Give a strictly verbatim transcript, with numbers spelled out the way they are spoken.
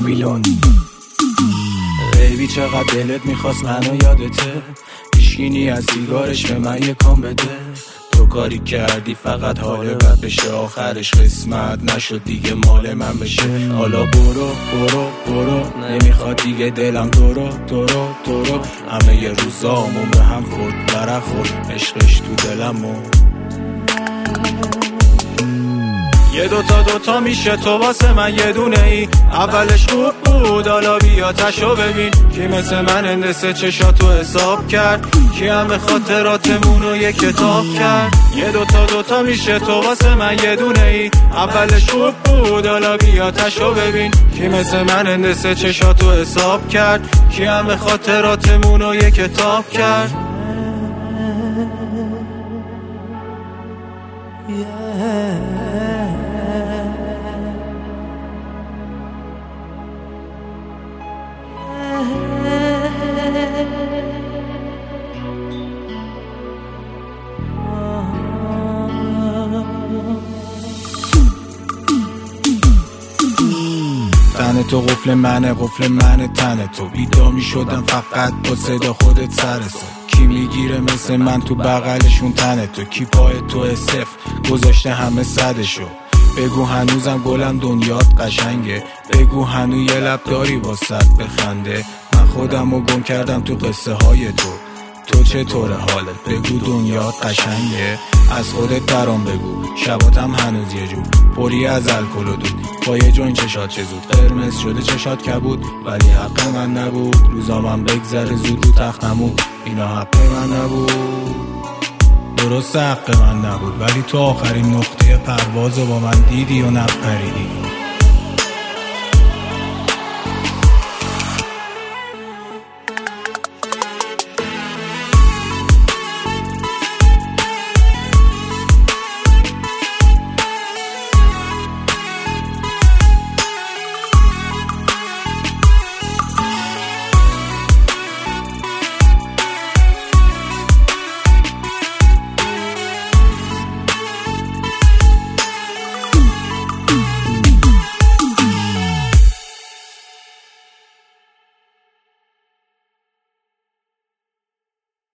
بابیلون. بیبی چقدر دلت میخواست منو یادته، پیشگینی از سیگارش به من یکم بده. تو کاری کردی فقط حال بد بشه، آخرش قسمت نشد دیگه مال من بشه. حالا برو برو برو، نمیخواد دیگه دلم تو رو تو رو تو رو. همه ی روزامون به هم خورد ورق خورد، عشقش تو دلمو. یه دوتا دوتا میشه تو واسه من یه دونه ای، اولش خوب بود حالا بیا تشو ببین. کی مثل من اندسه چشاتو حساب کرد، کی همه خاطراتمونو یه کتاب کرد. یه دوتا دوتا میشه تو واسه من یه دونه ای، اولش خوب بود حالا بیا تشو ببین. کی مثل من اندسه چشاتو حساب کرد، کی همه خاطراتمونو یه کتاب کرد. تن تو قفل منه قفل منه تن تو، بیدار می شدم فقط با صدا خودت سرسه. کی میگیره مثل من تو بغلشون تن تو، کی پای تو صفر گذاشته همه صدشو. بگو هنوزم گلم دنیات قشنگه، بگو هنو یه لب داری واسط بخنده. من خودم رو گم کردم تو قصه های تو، تو چطوره حالت؟ بگو دنیات قشنگه، از خودت برام بگو. شباتم هنوز یه جور پری از الکل و دود، با یه جون چشات چه زود قرمز شده چشات کبود. ولی حق من نبود روزامم بگذره زود رو تختمون، اینا حق من نبود. درست حق من نبود ولی تو آخرین نقطه پروازو با من دیدی و نپریدی.